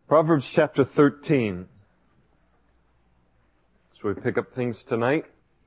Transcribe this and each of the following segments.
Proverbs chapter 13. So we pick up things tonight.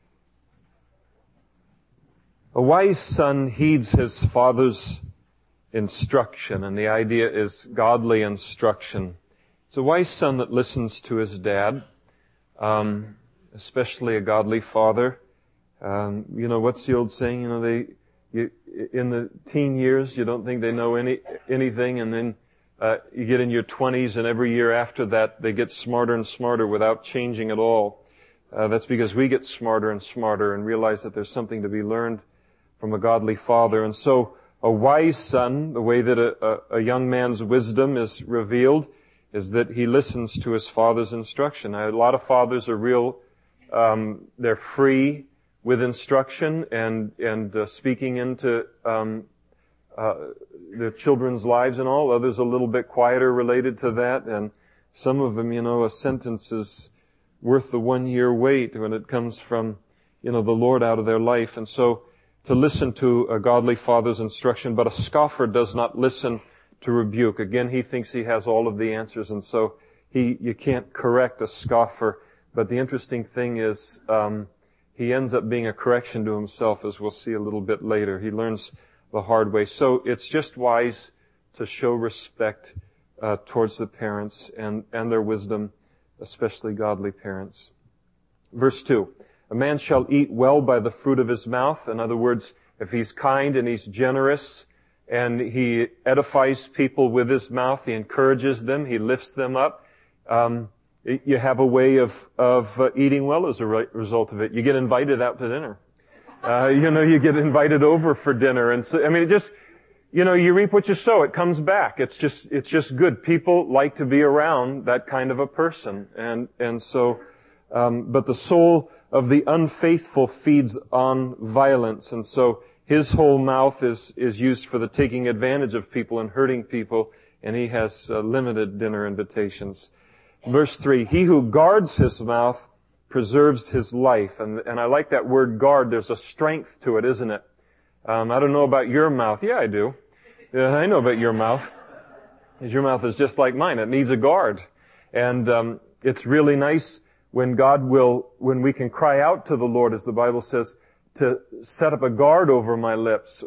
A wise son heeds his father's instruction, and the idea is godly instruction. It's a wise son that listens to his dad, especially a godly father. What's the old saying? In the teen years, you don't think they know anything, and then you get in your 20s, and every year after that, they get smarter and smarter without changing at all. That's because we get smarter and smarter and realize that there's something to be learned from a godly father. And so a wise son, the way that a young man's wisdom is revealed, is that he listens to his father's instruction. A lot of fathers are they're free with instruction and speaking into their children's lives and all. Others a little bit quieter related to that. And some of them, a sentence is worth the 1 year wait when it comes from, the Lord out of their life. And so to listen to a godly father's instruction, but a scoffer does not listen to rebuke. Again, he thinks he has all of the answers, and so you can't correct a scoffer. But the interesting thing is, he ends up being a correction to himself, as we'll see a little bit later. He learns the hard way. So it's just wise to show respect towards the parents and their wisdom, especially godly parents. Verse 2. A man shall eat well by the fruit of his mouth. In other words, if he's kind and he's generous and he edifies people with his mouth, he encourages them, he lifts them up, you have a way of eating well as a result of it. You get invited out to dinner. You get invited over for dinner. And so, you reap what you sow. It comes back. It's just good. People like to be around that kind of a person. But the soul of the unfaithful feeds on violence. And so his whole mouth is used for the taking advantage of people and hurting people. And he has limited dinner invitations. Verse 3, he who guards his mouth preserves his life. And I like that word guard. There's a strength to it, isn't it? I don't know about your mouth. Yeah, I do. Yeah, I know about your mouth. Your mouth is just like mine. It needs a guard. And it's really nice when we can cry out to the Lord, as the Bible says, to set up a guard over my lips,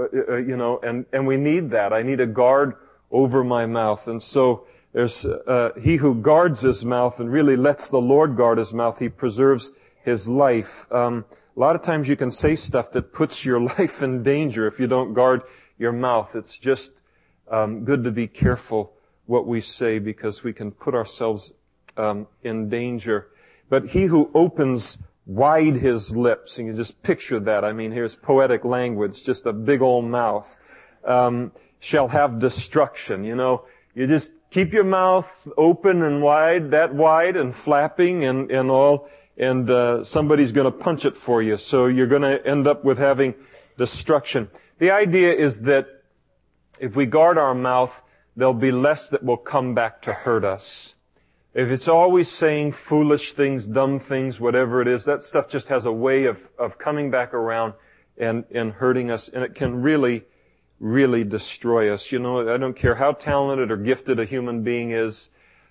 and we need that. I need a guard over my mouth. And so there's he who guards his mouth and really lets the Lord guard his mouth, he preserves his life. A lot of times you can say stuff that puts your life in danger if you don't guard your mouth. It's just good to be careful what we say, because we can put ourselves in danger. But he who opens wide his lips, and you just picture that. Here's poetic language, just a big old mouth, shall have destruction. You just keep your mouth open and wide, and flapping and all, and somebody's going to punch it for you. So you're going to end up with having destruction. The idea is that if we guard our mouth, there'll be less that will come back to hurt us. If it's always saying foolish things, dumb things, whatever it is, that stuff just has a way of coming back around and hurting us, and it can really, really destroy us. I don't care how talented or gifted a human being is,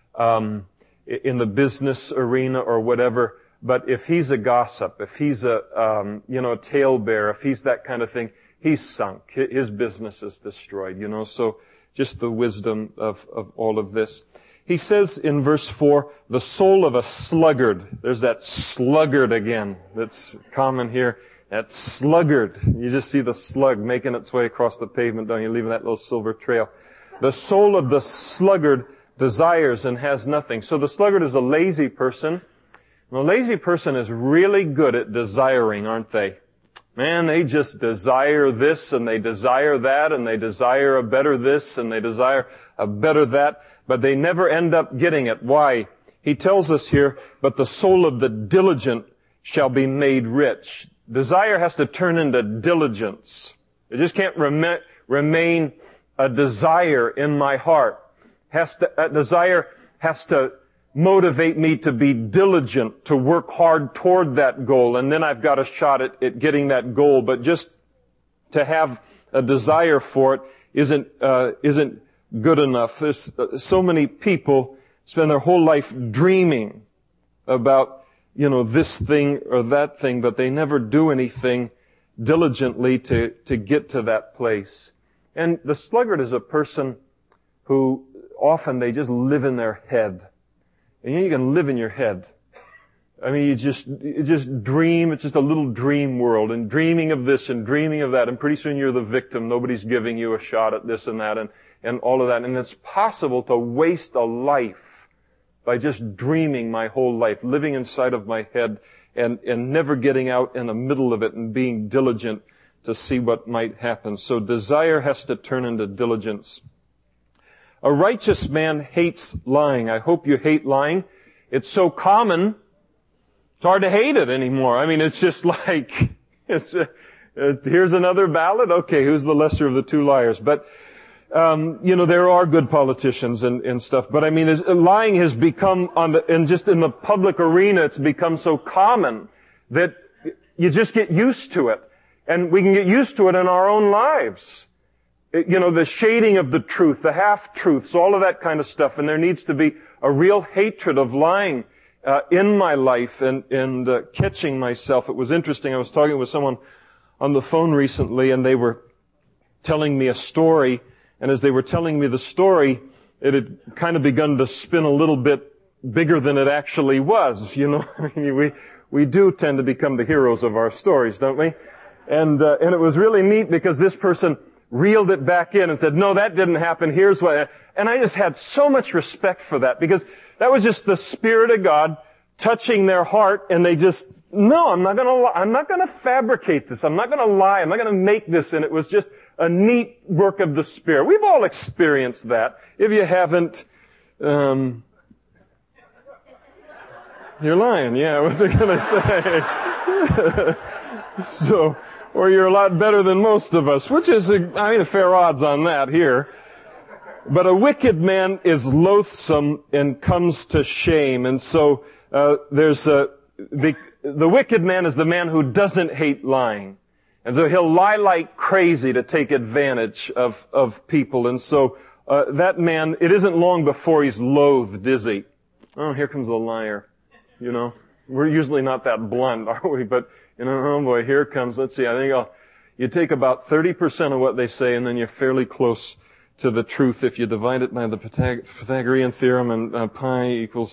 in the business arena or whatever, but if he's a gossip, if he's a talebearer, if he's that kind of thing, he's sunk. His business is destroyed, so just the wisdom of all of this. He says in verse 4, the soul of a sluggard. There's that sluggard again that's common here. That sluggard. You just see the slug making its way across the pavement, don't you? Leaving that little silver trail. The soul of the sluggard desires and has nothing. So the sluggard is a lazy person. And a lazy person is really good at desiring, aren't they? Man, they just desire this and they desire that and they desire a better this and they desire a better that, but they never end up getting it. Why? He tells us here, but the soul of the diligent shall be made rich. Desire has to turn into diligence. It just can't remain a desire in my heart. A desire has to motivate me to be diligent, to work hard toward that goal, and then I've got a shot at getting that goal. But just to have a desire for it isn't good enough. There's so many people spend their whole life dreaming about, this thing or that thing, but they never do anything diligently to get to that place. And the sluggard is a person who often they just live in their head. And you can live in your head. I mean, you just dream. It's just a little dream world, and dreaming of this and dreaming of that. And pretty soon you're the victim. Nobody's giving you a shot at this and that and all of that. And it's possible to waste a life by just dreaming my whole life, living inside of my head and never getting out in the middle of it and being diligent to see what might happen. So desire has to turn into diligence. A righteous man hates lying. I hope you hate lying. It's so common, it's hard to hate it anymore. I mean, it's just like, here's another ballot. Okay, who's the lesser of the two liars? But, there are good politicians and stuff. But I mean, lying has become just in the public arena, it's become so common that you just get used to it. And we can get used to it in our own lives. The shading of the truth, the half-truths, all of that kind of stuff. And there needs to be a real hatred of lying in my life and catching myself. It was interesting. I was talking with someone on the phone recently, and they were telling me a story. And as they were telling me the story, it had kind of begun to spin a little bit bigger than it actually was. I mean, we do tend to become the heroes of our stories, don't we? And it was really neat because this person reeled it back in and said, no, that didn't happen. Here's what. And I just had so much respect for that because that was just the Spirit of God touching their heart, and they just, no, I'm not going to fabricate this. I'm not going to lie. I'm not going to make this. And it was just a neat work of the Spirit. We've all experienced that. If you haven't, you're lying. Yeah, what's I going to say? Or you're a lot better than most of us, which is, a fair odds on that here. But a wicked man is loathsome and comes to shame. And so, the wicked man is the man who doesn't hate lying. And so he'll lie like crazy to take advantage of people. And so, that man, it isn't long before he's loathed, is he? Oh, here comes the liar. We're usually not that blunt, are we? But, oh boy, here it comes. Let's see, I think you take about 30% of what they say, and then you're fairly close to the truth if you divide it by the Pythagorean theorem, and pi equals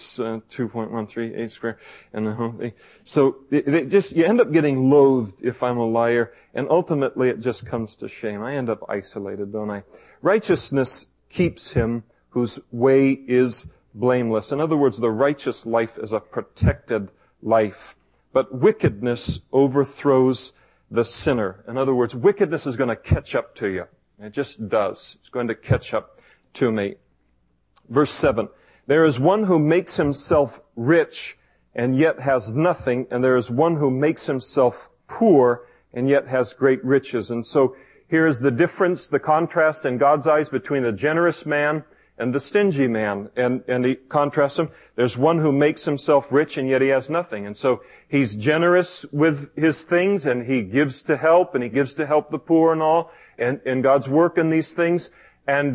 2.138 squared. And so you end up getting loathed if I'm a liar, and ultimately it just comes to shame. I end up isolated, don't I? Righteousness keeps him whose way is blameless. In other words, the righteous life is a protected life. But wickedness overthrows the sinner. In other words, wickedness is going to catch up to you. It just does. It's going to catch up to me. Verse 7. There is one who makes himself rich and yet has nothing, and there is one who makes himself poor and yet has great riches. And so here is the difference, the contrast in God's eyes between the generous man and the stingy man. And he contrasts them. There's one who makes himself rich and yet he has nothing. And so he's generous with his things, and he gives to help, and he gives to help the poor and all, and God's work in these things. And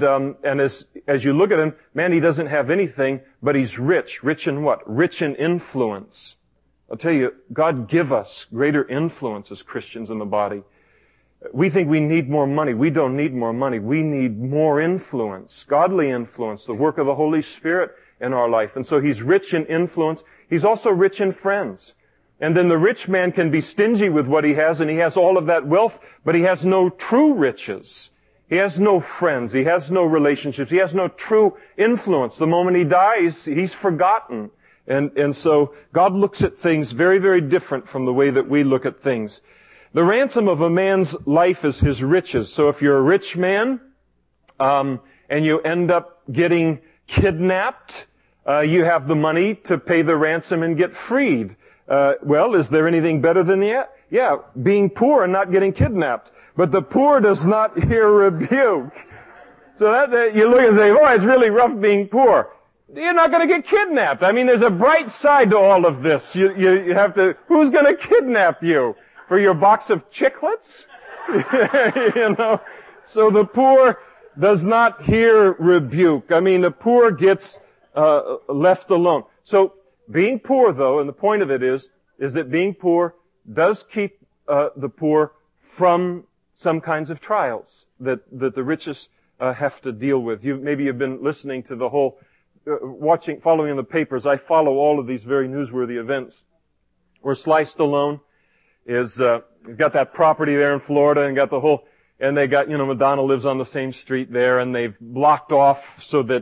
as you look at him, man, he doesn't have anything, but he's rich. Rich in what? Rich in influence. I'll tell you, God give us greater influence as Christians in the body. We think we need more money. We don't need more money. We need more influence, godly influence, the work of the Holy Spirit in our life. And so he's rich in influence. He's also rich in friends. And then the rich man can be stingy with what he has, and he has all of that wealth, but he has no true riches. He has no friends. He has no relationships. He has no true influence. The moment he dies, he's forgotten. And so God looks at things very, very different from the way that we look at things. The ransom of a man's life is his riches. So if you're a rich man, and you end up getting kidnapped, you have the money to pay the ransom and get freed. Well, is there anything better than that? Yeah, being poor and not getting kidnapped. But the poor does not hear rebuke. So that you look and say, oh, it's really rough being poor. You're not going to get kidnapped. I mean, there's a bright side to all of this. You have to, who's going to kidnap you? For your box of chiclets? So the poor does not hear rebuke. I mean, the poor gets left alone. So being poor, though, and the point of it is that being poor does keep the poor from some kinds of trials that the richest have to deal with. Maybe you've been listening to the whole, following the papers. I follow all of these very newsworthy events where Sly Stallone is got that property there in Florida and got the whole, and they got, Madonna lives on the same street there, and they've blocked off so that,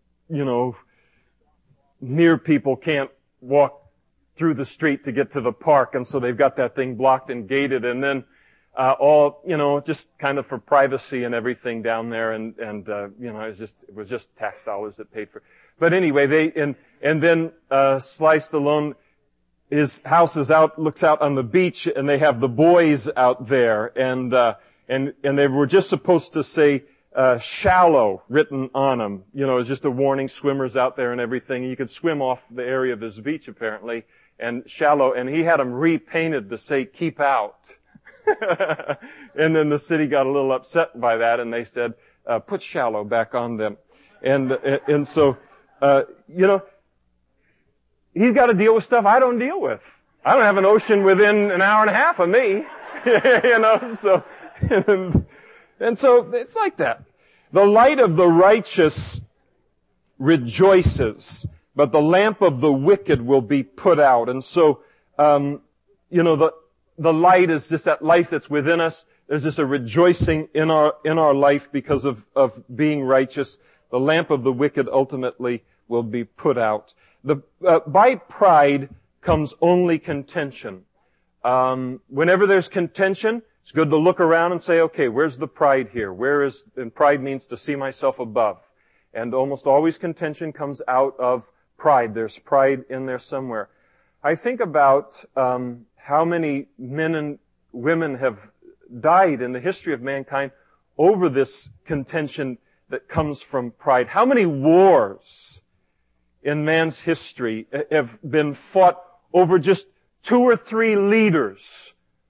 near people can't walk through the street to get to the park, and so they've got that thing blocked and gated, and then just kind of for privacy and everything down there, and it was just tax dollars that paid for it. But anyway, and then Sly Stallone, his house is looks out on the beach, and they have the boys out there, and they were just supposed to say, shallow written on them. It's just a warning, swimmers out there and everything. You could swim off the area of his beach apparently, and shallow, and he had them repainted to say keep out. And then the city got a little upset by that, and they said, put shallow back on them. And so, he's got to deal with stuff I don't deal with. I don't have an ocean within an hour and a half of me. So, and so it's like that. The light of the righteous rejoices, but the lamp of the wicked will be put out. And so, the light is just that life that's within us. There's just a rejoicing in our life because of being righteous. The lamp of the wicked ultimately will be put out. By pride comes only contention. Whenever there's contention, it's good to look around and say, okay, where's the pride here? And pride means to see myself above. And almost always contention comes out of pride. There's pride in there somewhere. I think about how many men and women have died in the history of mankind over this contention that comes from pride. How many wars in man's history have been fought over just 2 or 3 leaders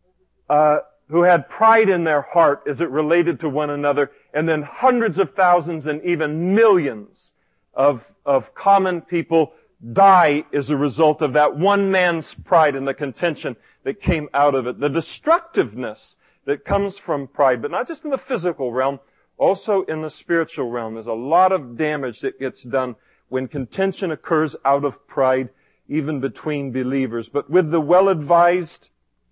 who had pride in their heart as it related to one another, and then hundreds of thousands and even millions of common people die as a result of that one man's pride and the contention that came out of it. The destructiveness that comes from pride, but not just in the physical realm, also in the spiritual realm. There's a lot of damage that gets done when contention occurs out of pride, even between believers. But with the well-advised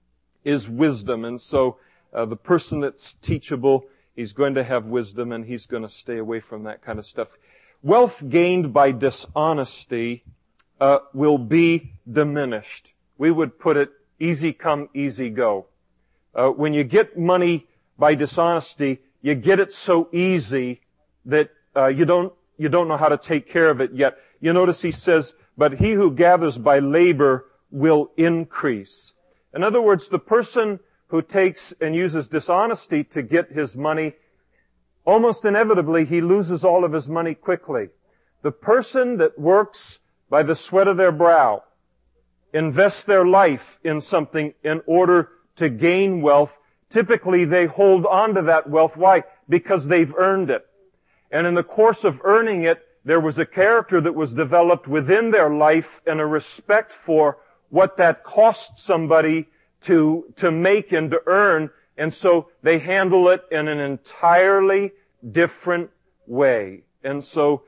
is wisdom. And so the person that's teachable, he's going to have wisdom, and he's going to stay away from that kind of stuff. Wealth gained by dishonesty will be diminished. We would put it easy come, easy go. When you get money by dishonesty, you get it so easy that you don't know how to take care of it yet. You notice he says, but he who gathers by labor will increase. In other words, the person who takes and uses dishonesty to get his money, almost inevitably he loses all of his money quickly. The person that works by the sweat of their brow, invests their life in something in order to gain wealth, typically they hold on to that wealth. Why? Because they've earned it. And in the course of earning it, there was a character that was developed within their life and a respect for what that cost somebody to make and to earn. And so they handle it in an entirely different way. And so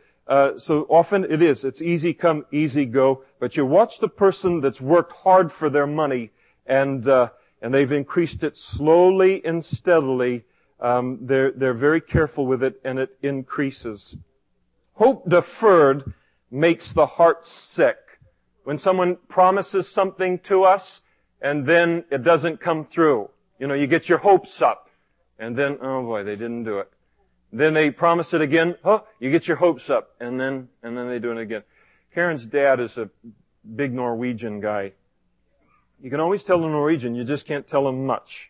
often it's easy come, easy go. But you watch the person that's worked hard for their money and they've increased it slowly and steadily. They're very careful with it, and it increases. Hope deferred makes the heart sick. When someone promises something to us and then it doesn't come through, you get your hopes up, and then, oh boy, they didn't do it. Then they promise it again, you get your hopes up, and then they do it again. Karen's dad is a big Norwegian guy. You can always tell a Norwegian, you just can't tell him much.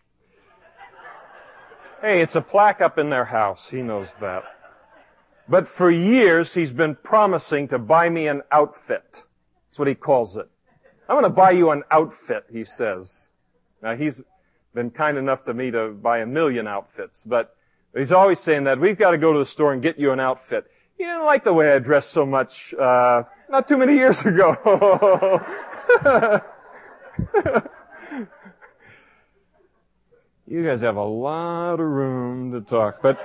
Hey, it's a plaque up in their house. He knows that. But for years, he's been promising to buy me an outfit. That's what he calls it. I'm going to buy you an outfit, he says. Now, he's been kind enough to me to buy 1 million outfits, but He's always saying that. We've got to go to the store and get you an outfit. You didn't like the way I dressed so much, not too many years ago. You guys have a lot of room to talk. But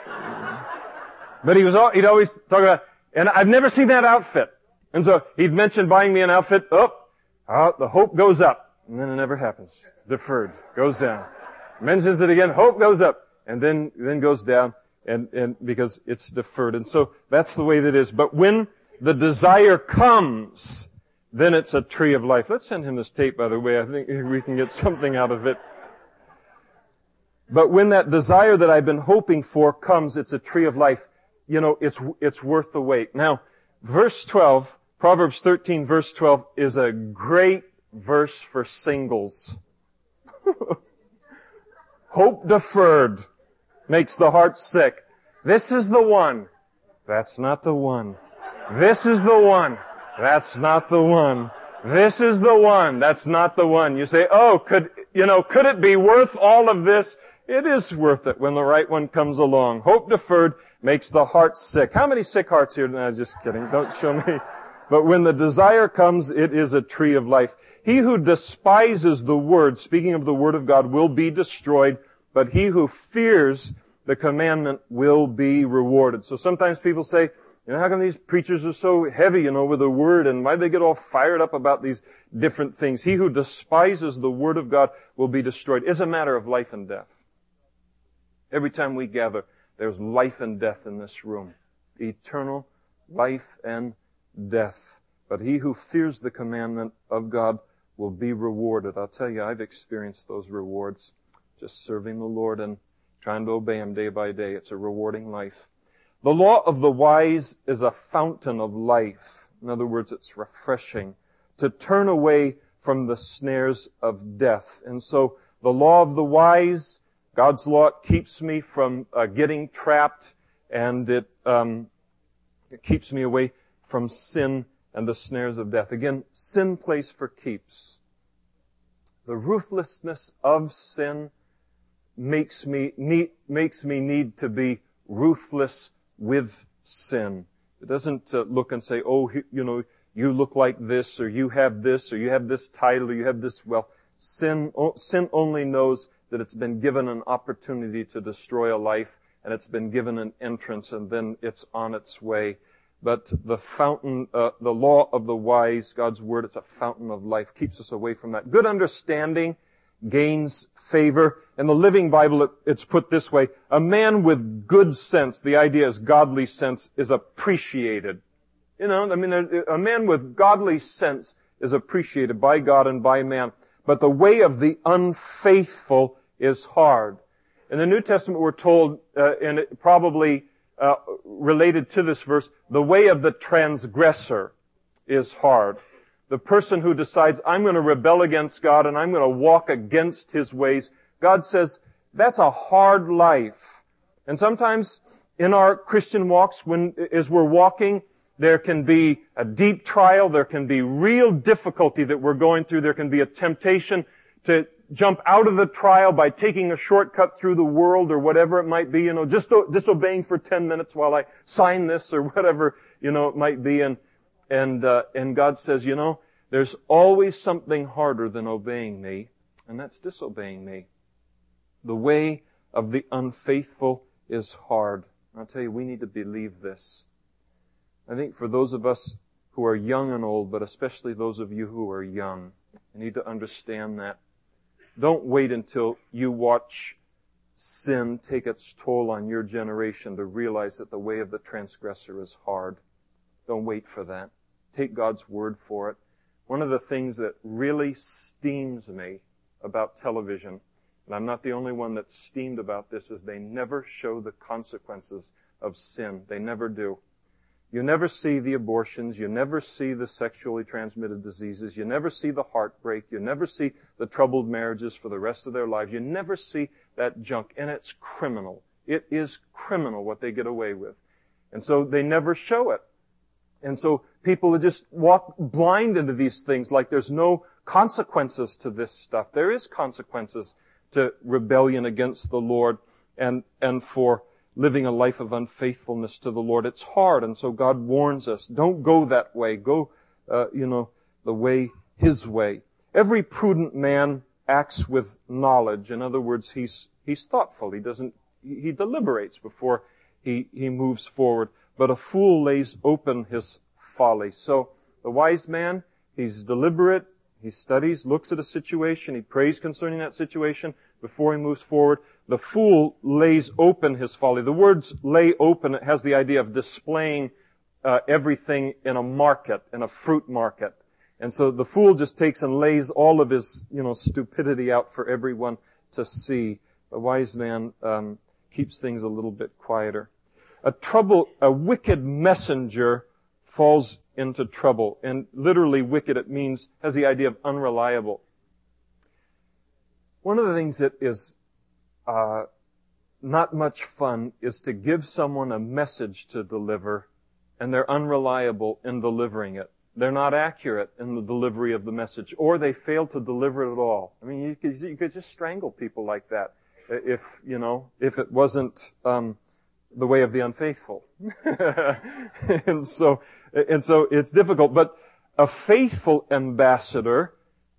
he'd always talk about, and I've never seen that outfit. And so he'd mention buying me an outfit. The hope goes up. And then it never happens. Deferred. Goes down. Mentions it again. Hope goes up. And then goes down. And because it's deferred. And so that's the way that it is. But when the desire comes, then it's a tree of life. Let's send him this tape, by the way. I think we can get something out of it. But when that desire that I've been hoping for comes, it's a tree of life. You know, it's worth the wait. Now, verse 12, Proverbs 13, verse 12, is a great verse for singles. Hope deferred makes the heart sick. This is the one. That's not the one. This is the one. That's not the one. This is the one. That's not the one. You say, could it be worth all of this? It is worth it when the right one comes along. Hope deferred makes the heart sick. How many sick hearts here? No, just kidding. Don't show me. But when the desire comes, it is a tree of life. He who despises the word, speaking of the word of God, will be destroyed, but he who fears the commandment will be rewarded. So sometimes people say, how come these preachers are so heavy, with the word, and why do they get all fired up about these different things? He who despises the word of God will be destroyed. It's a matter of life and death. Every time we gather, there's life and death in this room. Eternal life and death. But he who fears the commandment of God will be rewarded. I'll tell you, I've experienced those rewards. Just serving the Lord and trying to obey Him day by day. It's a rewarding life. The law of the wise is a fountain of life. In other words, it's refreshing to turn away from the snares of death. And so the law of the wise, God's law, keeps me from getting trapped, and it keeps me away from sin and the snares of death. Again, sin plays for keeps. The ruthlessness of sin makes me need to be ruthless with sin. It doesn't look and say, you look like this, or you have this title, or you have this wealth. Sin only knows that it's been given an opportunity to destroy a life, and it's been given an entrance, and then it's on its way. But the fountain, the law of the wise, God's word, it's a fountain of life, keeps us away from that. Good understanding gains favor. In the Living Bible, it's put this way: a man with good sense, the idea is godly sense, is appreciated. A man with godly sense is appreciated by God and by man. But the way of the unfaithful is hard. In the New Testament, we're told, and it probably related to this verse, the way of the transgressor is hard. The person who decides, I'm going to rebel against God and I'm going to walk against His ways, God says, that's a hard life. And sometimes in our Christian walks, as we're walking, there can be a deep trial, there can be real difficulty that we're going through, there can be a temptation to jump out of the trial by taking a shortcut through the world or whatever it might be, just disobeying for 10 minutes while I sign this or whatever, it might be. And God says, there's always something harder than obeying me, and that's disobeying me. The way of the unfaithful is hard. I'll tell you, we need to believe this. I think for those of us who are young and old, but especially those of you who are young, you need to understand that. Don't wait until you watch sin take its toll on your generation to realize that the way of the transgressor is hard. Don't wait for that. Take God's word for it. One of the things that really steams me about television, and I'm not the only one that's steamed about this, is they never show the consequences of sin. They never do. You never see the abortions. You never see the sexually transmitted diseases. You never see the heartbreak. You never see the troubled marriages for the rest of their lives. You never see that junk. And it's criminal. It is criminal what they get away with. And so they never show it. And so people just walk blind into these things like there's no consequences to this stuff. There is consequences to rebellion against the Lord and for living a life of unfaithfulness to the Lord. It's hard, and so God warns us, don't go that way. Go, the way, His way. Every prudent man acts with knowledge. In other words, he's thoughtful. He deliberates before he moves forward. But a fool lays open his folly. So the wise man, he's deliberate, he studies, looks at a situation, he prays concerning that situation before he moves forward. The fool lays open his folly. The words lay open, it has the idea of displaying everything in a market, in a fruit market. And so the fool just takes and lays all of his, stupidity out for everyone to see. The wise man keeps things a little bit quieter. A wicked messenger falls into trouble. And literally wicked, it has the idea of unreliable. One of the things that is not much fun is to give someone a message to deliver, and they're unreliable in delivering it. They're not accurate in the delivery of the message, or they fail to deliver it at all. I mean, you could just strangle people like that if it wasn't the way of the unfaithful. and so it's difficult. But a faithful ambassador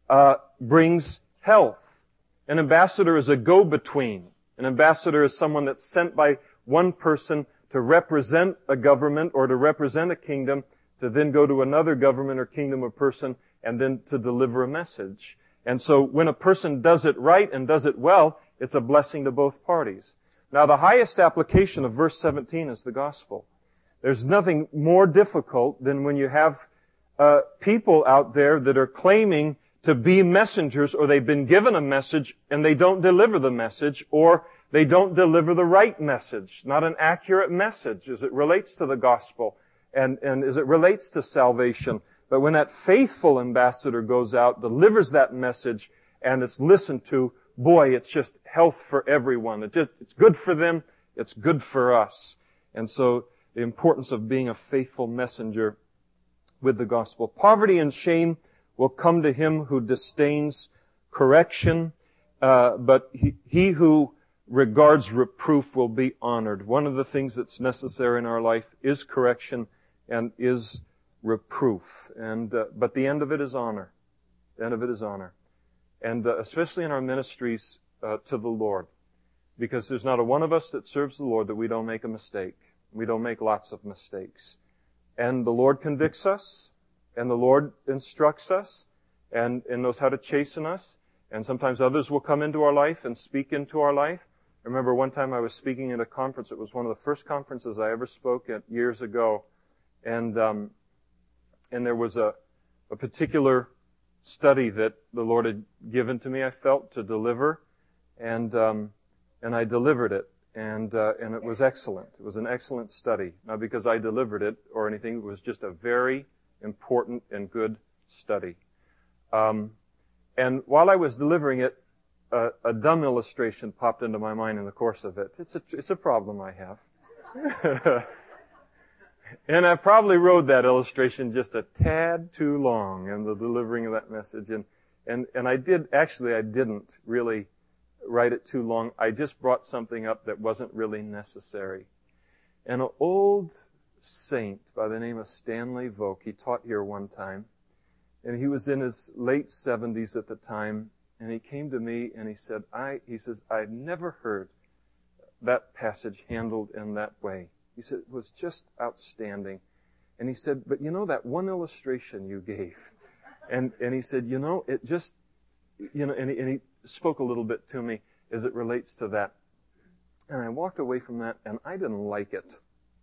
brings health. An ambassador is a go-between. An ambassador is someone that's sent by one person to represent a government or to represent a kingdom, to then go to another government or kingdom or person, and then to deliver a message. And so when a person does it right and does it well, it's a blessing to both parties. Now, the highest application of verse 17 is the gospel. There's nothing more difficult than when you have people out there that are claiming to be messengers, or they've been given a message and they don't deliver the message, or they don't deliver the right message, not an accurate message as it relates to the gospel and as it relates to salvation. But when that faithful ambassador goes out, delivers that message, and it's listened to, boy, it's just health for everyone. It's good for them. It's good for us. And so the importance of being a faithful messenger with the gospel. Poverty and shame will come to him who disdains correction, but he who regards reproof will be honored. One of the things that's necessary in our life is correction and is reproof. But the end of it is honor. The end of it is honor. And especially in our ministries to the Lord. Because there's not a one of us that serves the Lord that we don't make a mistake. We don't make lots of mistakes. And the Lord convicts us, and the Lord instructs us, and knows how to chasten us. And sometimes others will come into our life and speak into our life. I remember one time I was speaking at a conference. It was one of the first conferences I ever spoke at years ago. And there was a particular study that the Lord had given to me, I felt, to deliver. And I delivered it. And it was excellent. It was an excellent study. Not because I delivered it or anything. It was just a very important and good study. And while I was delivering it, a dumb illustration popped into my mind in the course of it. It's a problem I have. And I probably wrote that illustration just a tad too long in the delivering of that message. And I didn't really write it too long. I just brought something up that wasn't really necessary. And an old saint by the name of Stanley Voke, he taught here one time, and he was in his late 70s at the time, and he came to me and he said, I've never heard that passage handled in that way. He said, it was just outstanding. And he said, but that one illustration you gave. And he said, it just, and he spoke a little bit to me as it relates to that. And I walked away from that and I didn't like it.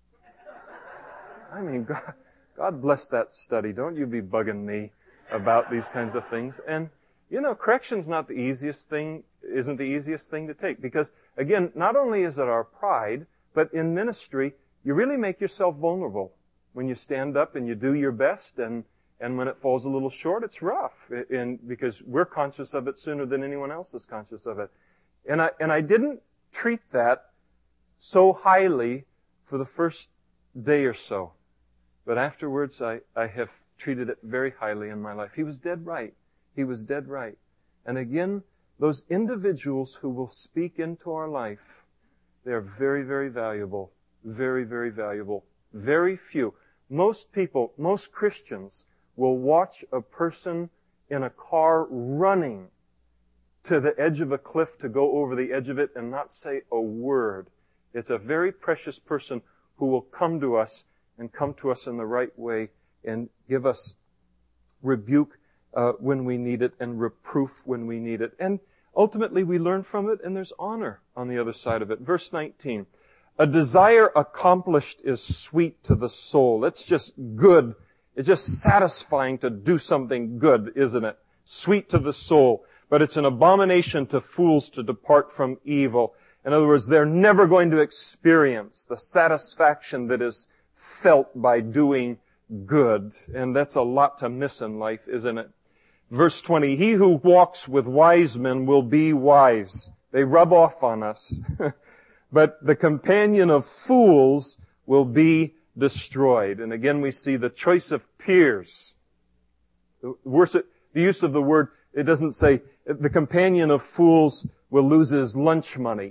I mean, God bless that study. Don't you be bugging me about these kinds of things. And, correction's not the easiest thing, isn't the easiest thing to take. Because, again, not only is it our pride, but in ministry, you really make yourself vulnerable when you stand up and you do your best, and when it falls a little short, it's rough, because we're conscious of it sooner than anyone else is conscious of it. And I didn't treat that so highly for the first day or so, but afterwards I have treated it very highly in my life. He was dead right. He was dead right. And again, those individuals who will speak into our life, They are very, very valuable. Very, very valuable. Very few. Most people, most Christians will watch a person in a car running to the edge of a cliff to go over the edge of it and not say a word. It's a very precious person who will come to us and come to us in the right way and give us rebuke when we need it and reproof when we need it. And ultimately we learn from it, and there's honor on the other side of it. Verse 19. A desire accomplished is sweet to the soul. It's just good. It's just satisfying to do something good, isn't it? Sweet to the soul. But it's an abomination to fools to depart from evil. In other words, they're never going to experience the satisfaction that is felt by doing good. And that's a lot to miss in life, isn't it? Verse 20, he who walks with wise men will be wise. They rub off on us. But the companion of fools will be destroyed. And again, we see the choice of peers. The use of the word, it doesn't say the companion of fools will lose his lunch money.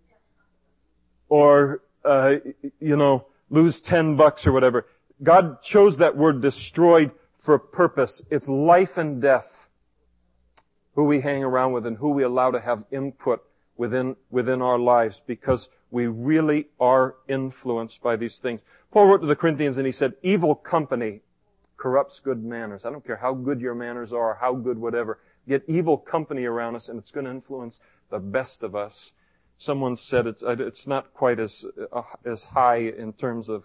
Or, lose $10 or whatever. God chose that word destroyed for a purpose. It's life and death. Who we hang around with and who we allow to have input within our lives, because we really are influenced by these things. Paul wrote to the Corinthians and he said, evil company corrupts good manners. I don't care how good your manners are, how good whatever. Get evil company around us and it's going to influence the best of us. Someone said it's not quite as high in terms of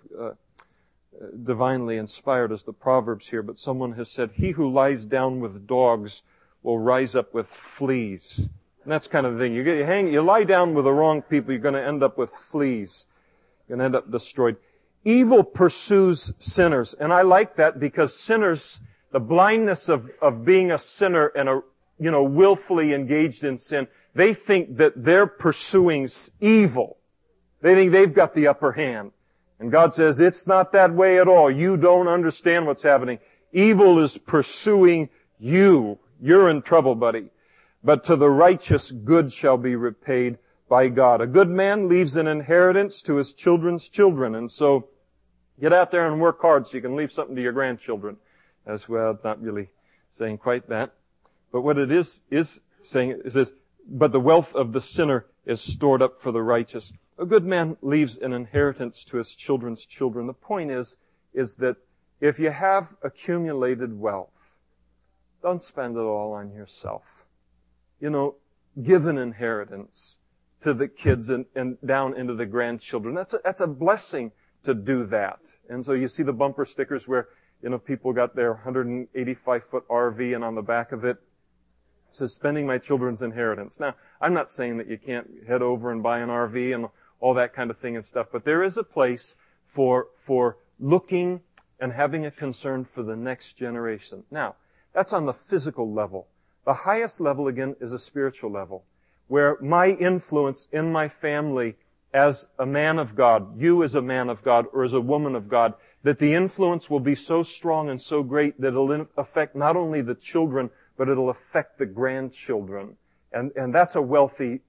divinely inspired as the Proverbs here, but someone has said, he who lies down with dogs will rise up with fleas. And that's kind of the thing. You lie down with the wrong people, you're going to end up with fleas. You're going to end up destroyed. Evil pursues sinners. And I like that because sinners, the blindness of being a sinner and willfully engaged in sin, they think that they're pursuing evil. They think they've got the upper hand. And God says, it's not that way at all. You don't understand what's happening. Evil is pursuing you. You're in trouble, buddy. But to the righteous, good shall be repaid by God. A good man leaves an inheritance to his children's children. And so, get out there and work hard so you can leave something to your grandchildren. As well, not really saying quite that. But what it is saying is this, but the wealth of the sinner is stored up for the righteous. A good man leaves an inheritance to his children's children. The point is that if you have accumulated wealth, don't spend it all on yourself. Give an inheritance to the kids and down into the grandchildren. That's a blessing to do that. And so you see the bumper stickers where, people got their 185-foot RV and on the back of it says, spending my children's inheritance. Now, I'm not saying that you can't head over and buy an RV and all that kind of thing and stuff, but there is a place for looking and having a concern for the next generation. Now, that's on the physical level. The highest level, again, is a spiritual level, where my influence in my family as a man of God, you as a man of God or as a woman of God, that the influence will be so strong and so great that it'll affect not only the children, but it'll affect the grandchildren. And that's a wealthy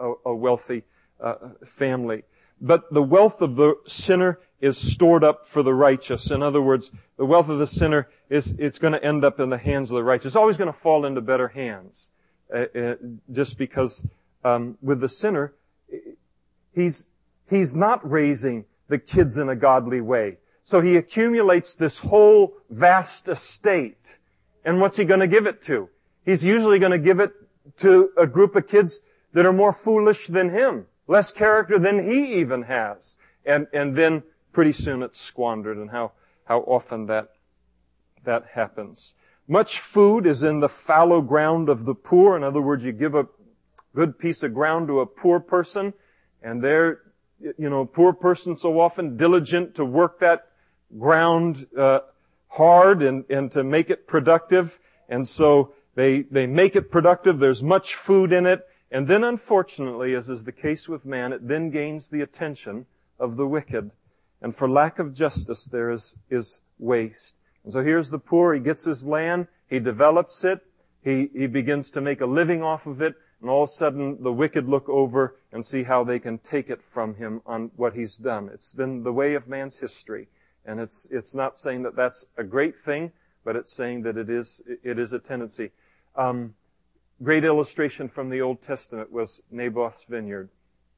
family. But the wealth of the sinner is stored up for the righteous. In other words, the wealth of the sinner it's going to end up in the hands of the righteous. It's always going to fall into better hands. Just because, with the sinner, he's not raising the kids in a godly way. So he accumulates this whole vast estate. And what's he going to give it to? He's usually going to give it to a group of kids that are more foolish than him, less character than he even has. And then pretty soon it's squandered, and how often that happens. Much food is in the fallow ground of the poor. In other words, you give a good piece of ground to a poor person, and they're, poor person so often diligent to work that ground hard and to make it productive. And so they make it productive. There's much food in it. And then, unfortunately, as is the case with man, it then gains the attention of the wicked. And for lack of justice, there is waste. And so here's the poor. He gets his land. He develops it. He begins to make a living off of it. and all of a sudden the wicked look over and see how they can take it from him on what he's done. It's been the way of man's history. And it's not saying that that's a great thing, but it's saying that it is a tendency. Great illustration from the Old Testament was Naboth's vineyard.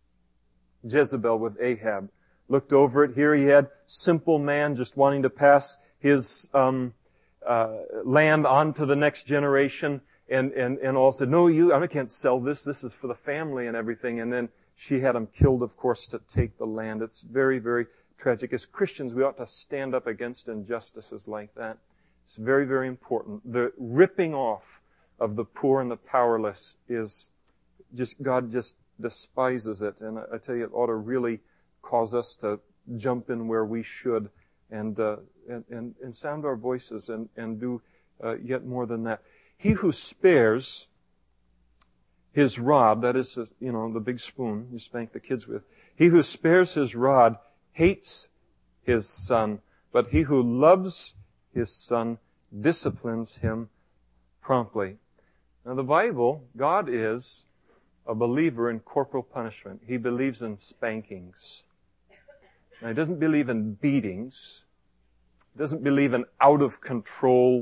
Jezebel with Ahab looked over it. Here he had simple man just wanting to pass his land on to the next generation, and all said, no, I can't sell this. This is for the family and everything. And then she had him killed, of course, to take the land. It's very, very tragic. As Christians, we ought to stand up against injustices like that. It's very, very important. The ripping off of the poor and the powerless is just, God just despises it. And I tell you, it ought to really cause us to jump in where we should and sound our voices and do yet more than that. He who spares his rod, that is, the big spoon you spank the kids with. He who spares his rod hates his son, but he who loves his son disciplines him promptly. Now the Bible, God is a believer in corporal punishment. He believes in spankings. Now, he doesn't believe in beatings. He doesn't believe in out of control,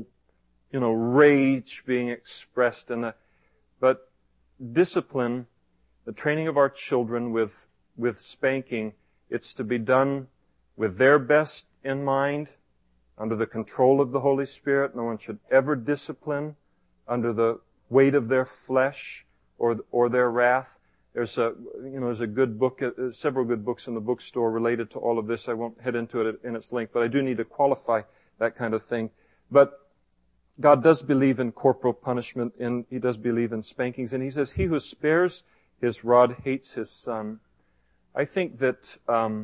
rage being expressed but discipline, the training of our children with spanking, it's to be done with their best in mind, under the control of the Holy Spirit. No one should ever discipline under the weight of their flesh or their wrath. There's a good book, several good books in the bookstore related to all of this. I won't head into it in its length, but I do need to qualify that kind of thing. But God does believe in corporal punishment, and He does believe in spankings. And He says, he who spares his rod hates his son. I think that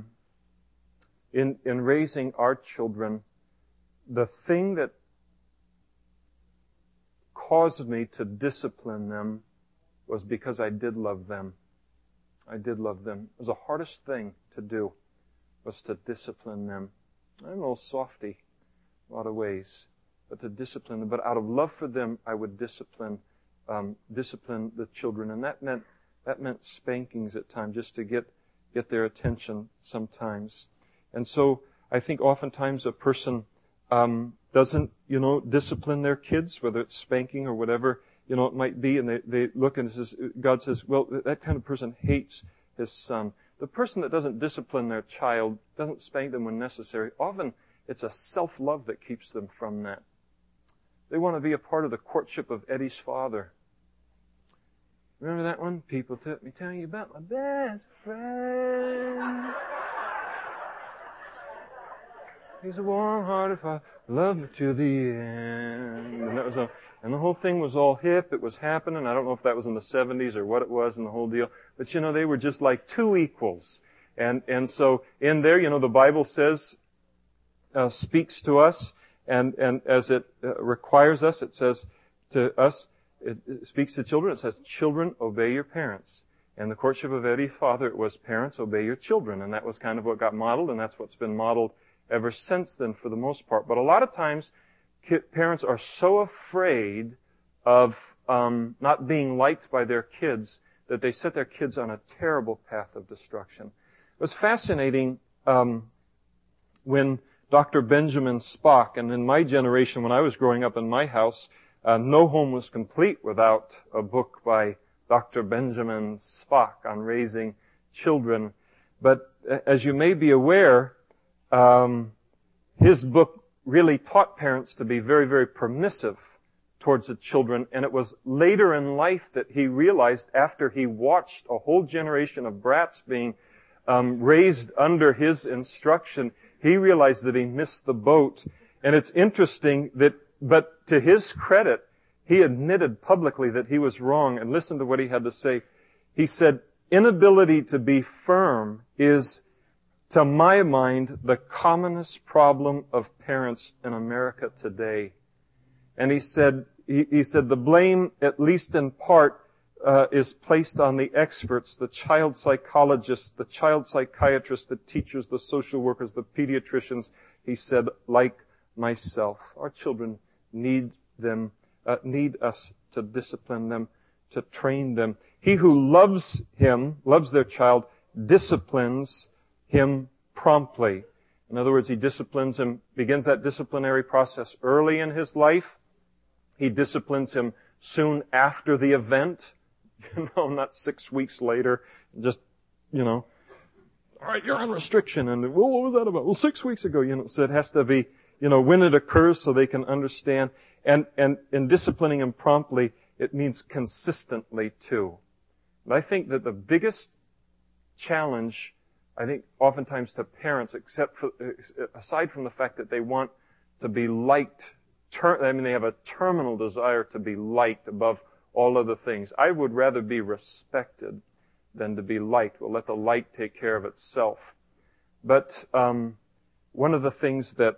in raising our children, the thing that caused me to discipline them was because I did love them. I did love them. It was the hardest thing to do, was to discipline them. I'm a little softy in a lot of ways, but to discipline them. But out of love for them, I would discipline the children. And that meant spankings at times, just to get their attention sometimes. And so I think oftentimes a person doesn't, discipline their kids, whether it's spanking or whatever, it might be, and they look and God says, well, that kind of person hates his son. The person that doesn't discipline their child, doesn't spank them when necessary, often it's a self-love that keeps them from that. They want to be a part of the courtship of Eddie's father. Remember that one? People took me telling you about my best friend. He's a warm-hearted father, loved me to the end. And the whole thing was all hip. It was happening. I don't know if that was in the 70s or what it was and the whole deal. But they were just like two equals. And so in there, the Bible says, speaks to us, and as it requires us, it says to us, it speaks to children. It says, children, obey your parents. And the courtship of Eddie's father, it was parents, obey your children. And that was kind of what got modeled, and that's what's been modeled ever since then for the most part. But a lot of times, parents are so afraid of not being liked by their kids that they set their kids on a terrible path of destruction. It was fascinating when Dr. Benjamin Spock, and in my generation, when I was growing up in my house, no home was complete without a book by Dr. Benjamin Spock on raising children. But as you may be aware, his book really taught parents to be very, very permissive towards the children. And it was later in life that he realized, after he watched a whole generation of brats being raised under his instruction, he realized that he missed the boat. And it's interesting but to his credit, he admitted publicly that he was wrong. And listen to what he had to say. He said, inability to be firm is, to my mind, the commonest problem of parents in America today. And he said the blame, at least in part, is placed on the experts, the child psychologists, the child psychiatrists, the teachers, the social workers, the pediatricians. He said, like myself, our children need us to discipline them, to train them. He who loves their child, disciplines him promptly. In other words, he disciplines him, begins that disciplinary process early in his life. He disciplines him soon after the event. Not 6 weeks later, just, all right, you're on restriction. And, well, what was that about? Well, 6 weeks ago, so it has to be, when it occurs so they can understand. And in disciplining them promptly, it means consistently too. And I think that the biggest challenge, oftentimes to parents, aside from the fact that they want to be liked, they have a terminal desire to be liked above all other things. I would rather be respected than to be liked. We'll let the like take care of itself. But one of the things that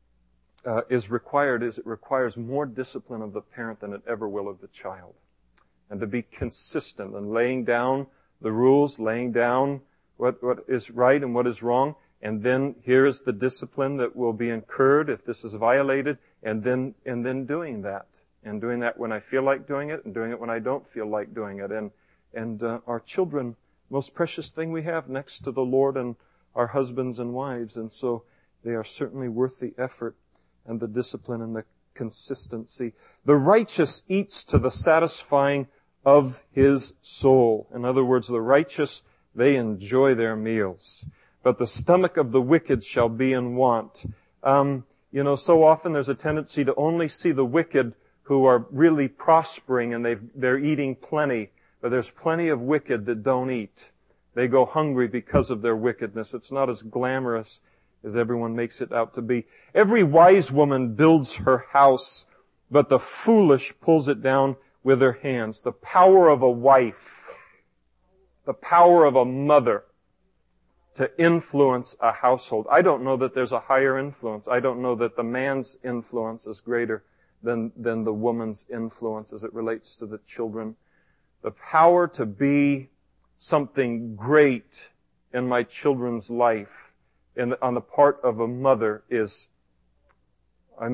is required is it requires more discipline of the parent than it ever will of the child. And to be consistent and laying down the rules, laying down what is right and what is wrong. And then here is the discipline that will be incurred if this is violated, and then doing that. And doing that when I feel like doing it, and doing it when I don't feel like doing it. And our children, most precious thing we have next to the Lord and our husbands and wives. And so they are certainly worth the effort and the discipline and the consistency. The righteous eats to the satisfying of his soul. In other words, the righteous, they enjoy their meals. But the stomach of the wicked shall be in want. So often there's a tendency to only see the wicked who are really prospering and they're eating plenty. But there's plenty of wicked that don't eat. They go hungry because of their wickedness. It's not as glamorous as everyone makes it out to be. Every wise woman builds her house, but the foolish pulls it down with her hands. The power of a wife, the power of a mother to influence a household. I don't know that there's a higher influence. I don't know that the man's influence is greater than the woman's influence as it relates to the children. The power to be something great in my children's life on the part of a mother is, I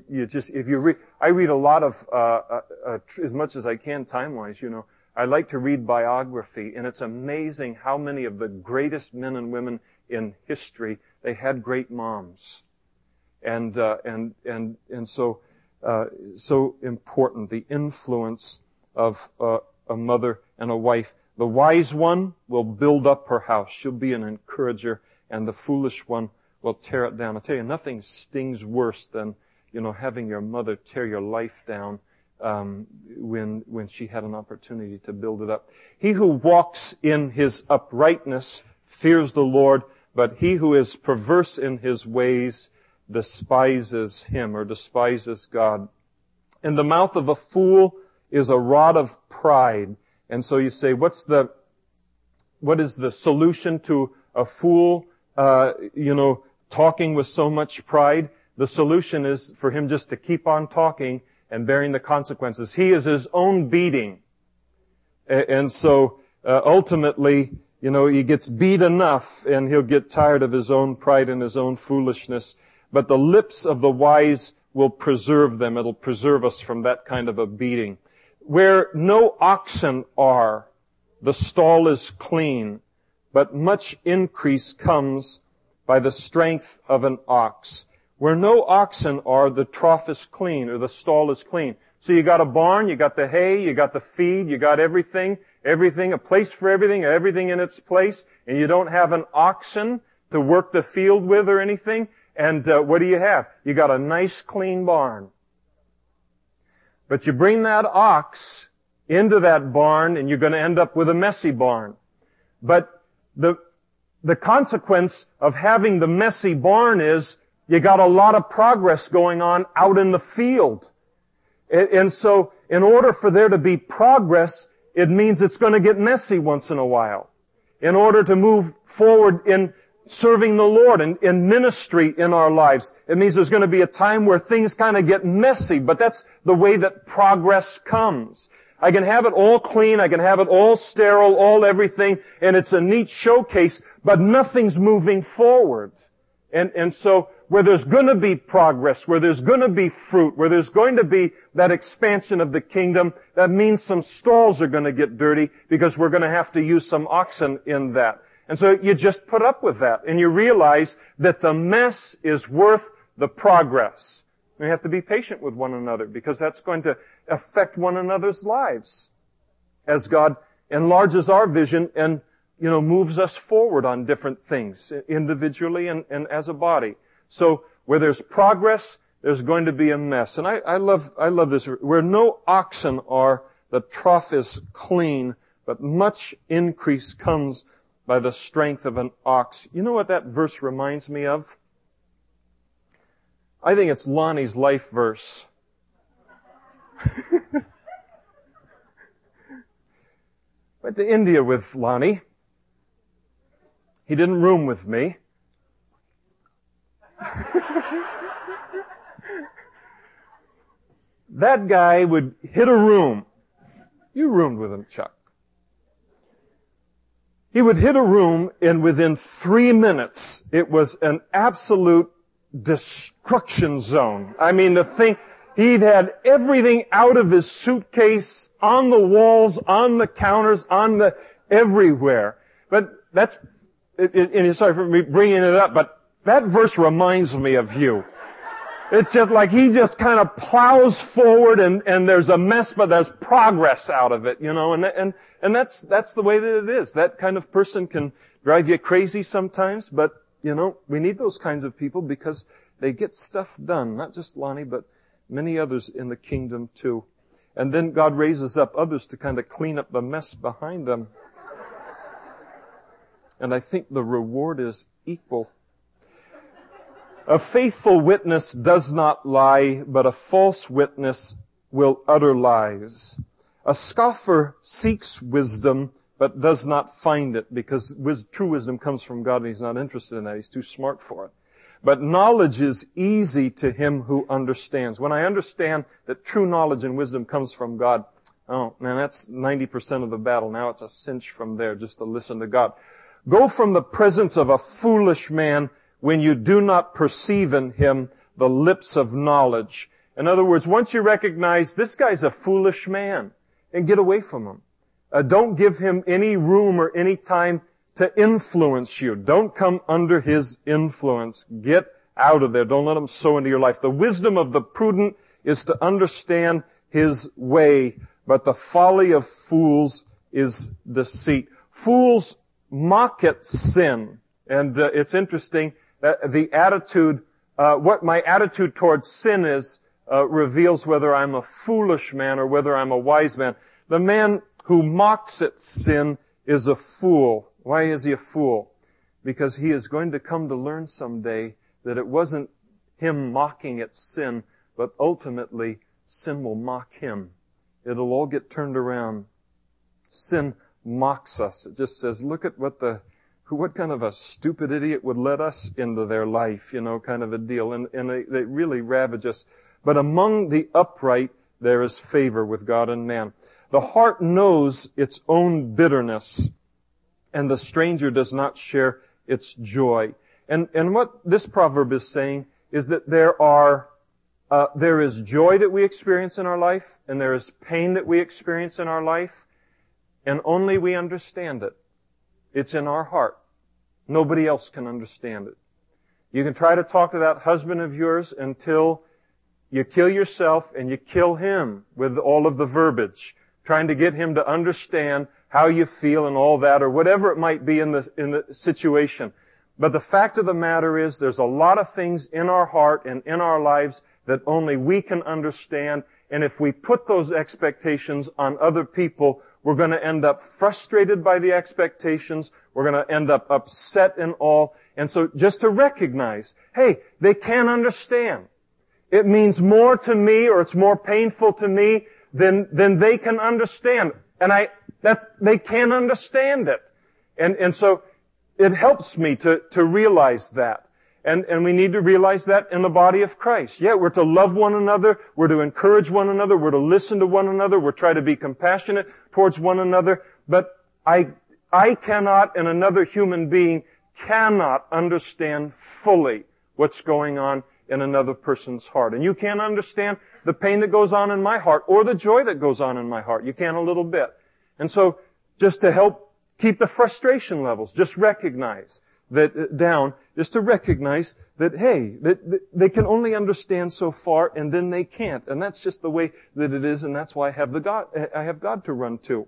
read a lot of, as much as I can time-wise, I like to read biography, and it's amazing how many of the greatest men and women in history, they had great moms. And so important, the influence of a mother and a wife. The wise one will build up her house. She'll be an encourager, and the foolish one will tear it down. I tell you, nothing stings worse than, having your mother tear your life down when she had an opportunity to build it up. He who walks in his uprightness fears the Lord, but he who is perverse in his ways despises him or despises God. In the mouth of a fool is a rod of pride. And so you say, what is the solution to a fool, talking with so much pride? The solution is for him just to keep on talking and bearing the consequences. He is his own beating. And so, ultimately, he gets beat enough and he'll get tired of his own pride and his own foolishness. But the lips of the wise will preserve them. It'll preserve us from that kind of a beating. Where no oxen are, the stall is clean, but much increase comes by the strength of an ox. Where no oxen are, the trough is clean, or the stall is clean. So you got a barn, you got the hay, you got the feed, you got everything, a place for everything in its place, and you don't have an oxen to work the field with or anything. And what do you have? You got a nice clean barn. But you bring that ox into that barn and you're going to end up with a messy barn. But the consequence of having the messy barn is you got a lot of progress going on out in the field. And so in order for there to be progress, it means it's going to get messy once in a while. In order to move forward in serving the Lord and in ministry in our lives, it means there's going to be a time where things kind of get messy, but that's the way that progress comes. I can have it all clean, I can have it all sterile, all everything, and it's a neat showcase, but nothing's moving forward. And so where there's going to be progress, where there's going to be fruit, where there's going to be that expansion of the kingdom, that means some stalls are going to get dirty because we're going to have to use some oxen in that. And so you just put up with that, and you realize that the mess is worth the progress. We have to be patient with one another because that's going to affect one another's lives as God enlarges our vision and, moves us forward on different things individually and as a body. So where there's progress, there's going to be a mess. And I love this. Where no oxen are, the trough is clean, but much increase comes by the strength of an ox. You know what that verse reminds me of? I think it's Lonnie's life verse. Went to India with Lonnie. He didn't room with me. That guy would hit a room. You roomed with him, Chuck. He would hit a room, and within 3 minutes, it was an absolute destruction zone. I mean, he'd had everything out of his suitcase, on the walls, on the counters, everywhere. But and sorry for me bringing it up, but that verse reminds me of you. It's just like he just kind of plows forward and there's a mess, but there's progress out of it, and that's the way that it is. That kind of person can drive you crazy sometimes, but, we need those kinds of people because they get stuff done. Not just Lonnie, but many others in the kingdom too. And then God raises up others to kind of clean up the mess behind them. And I think the reward is equal. A faithful witness does not lie, but a false witness will utter lies. A scoffer seeks wisdom, but does not find it, because true wisdom comes from God and he's not interested in that. He's too smart for it. But knowledge is easy to him who understands. When I understand that true knowledge and wisdom comes from God, oh man, that's 90% of the battle. Now it's a cinch from there just to listen to God. Go from the presence of a foolish man when you do not perceive in him the lips of knowledge. In other words, once you recognize this guy's a foolish man, and get away from him. Don't give him any room or any time to influence you. Don't come under his influence. Get out of there. Don't let him sow into your life. The wisdom of the prudent is to understand his way, but the folly of fools is deceit. Fools mock at sin. And it's interesting that the attitude, what my attitude towards sin is, reveals whether I'm a foolish man or whether I'm a wise man. The man who mocks at sin is a fool. Why is he a fool? Because he is going to come to learn someday that it wasn't him mocking at sin, but ultimately sin will mock him. It'll all get turned around. Sin mocks us. It just says, look at what kind of a stupid idiot would let us into their life, kind of a deal. And they really ravage us. But among the upright, there is favor with God and man. The heart knows its own bitterness, and the stranger does not share its joy. And what this proverb is saying is that there is joy that we experience in our life, and there is pain that we experience in our life, and only we understand it. It's in our heart. Nobody else can understand it. You can try to talk to that husband of yours until you kill yourself and you kill him with all of the verbiage, trying to get him to understand how you feel and all that, or whatever it might be in the situation. But the fact of the matter is there's a lot of things in our heart and in our lives that only we can understand. And if we put those expectations on other people, we're going to end up frustrated by the expectations. We're going to end up upset and all. And so just to recognize, hey, they can't understand. It means more to me, or it's more painful to me than they can understand. And they can't understand it. And so it helps me to realize that. And we need to realize that in the body of Christ. Yeah, we're to love one another. We're to encourage one another. We're to listen to one another. We're trying to be compassionate towards one another. But I cannot, and another human being cannot understand fully what's going on in another person's heart. And you can't understand the pain that goes on in my heart or the joy that goes on in my heart. You can a little bit. And so just to help keep the frustration levels, just recognize that down, just to recognize that, hey, that they can only understand so far and then they can't. And that's just the way that it is, and that's why I have God to run to.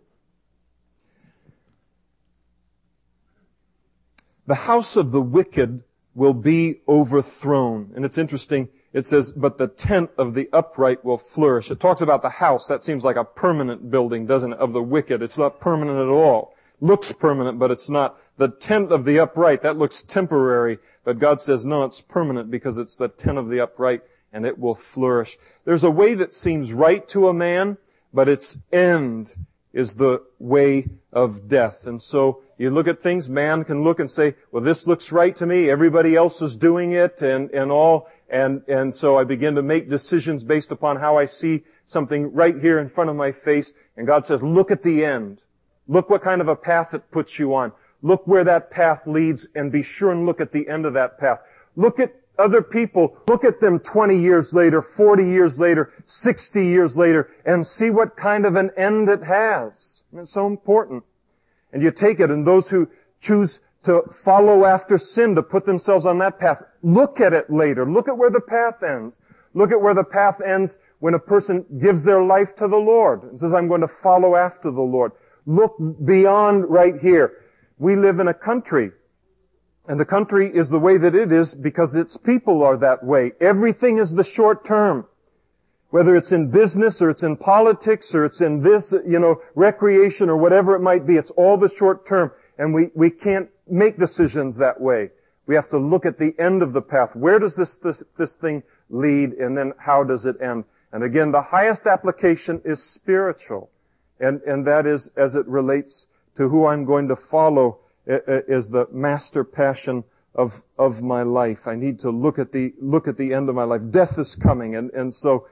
The house of the wicked will be overthrown. And it's interesting, it says, but the tent of the upright will flourish. It talks about the house. That seems like a permanent building, doesn't it, of the wicked. It's not permanent at all. Looks permanent, but it's not. The tent of the upright, that looks temporary. But God says, no, it's permanent because it's the tent of the upright and it will flourish. There's a way that seems right to a man, but its end is the way of death. And so you look at things, man can look and say, well, this looks right to me. Everybody else is doing it and all. And so I begin to make decisions based upon how I see something right here in front of my face. And God says, look at the end. Look what kind of a path it puts you on. Look where that path leads and be sure and look at the end of that path. Look at other people. Look at them 20 years later, 40 years later, 60 years later, and see what kind of an end it has. And it's so important. And you take it, and those who choose to follow after sin, to put themselves on that path, look at it later. Look at where the path ends. Look at where the path ends when a person gives their life to the Lord and says, I'm going to follow after the Lord. Look beyond right here. We live in a country, and the country is the way that it is because its people are that way. Everything is the short term. Whether it's in business or it's in politics or it's in this, recreation or whatever it might be, it's all the short term. And we can't make decisions that way. We have to look at the end of the path. Where does this thing lead, and then how does it end? And again, the highest application is spiritual. And that is, as it relates to who I'm going to follow, is the master passion of my life. I need to look at the end of my life. Death is coming, and so,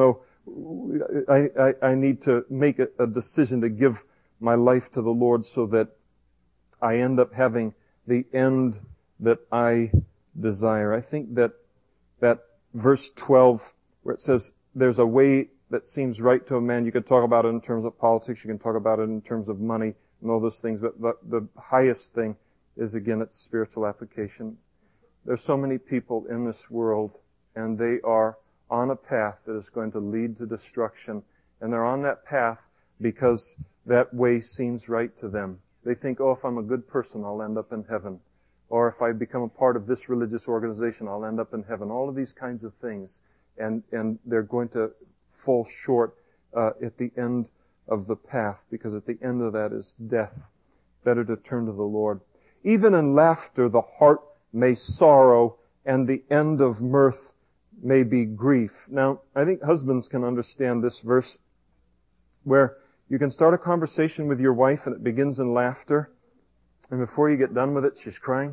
I need to make a decision to give my life to the Lord so that I end up having the end that I desire. I think that verse 12, where it says, there's a way that seems right to a man. You could talk about it in terms of politics. You can talk about it in terms of money and all those things. But the highest thing is, again, it's spiritual application. There's so many people in this world, and they are on a path that is going to lead to destruction. And they're on that path because that way seems right to them. They think, oh, if I'm a good person, I'll end up in heaven. Or if I become a part of this religious organization, I'll end up in heaven. All of these kinds of things. And they're going to fall short at the end of the path, because at the end of that is death. Better to turn to the Lord. Even in laughter, the heart may sorrow, and the end of mirth may be grief. Now, I think husbands can understand this verse, where you can start a conversation with your wife and it begins in laughter, and before you get done with it, she's crying.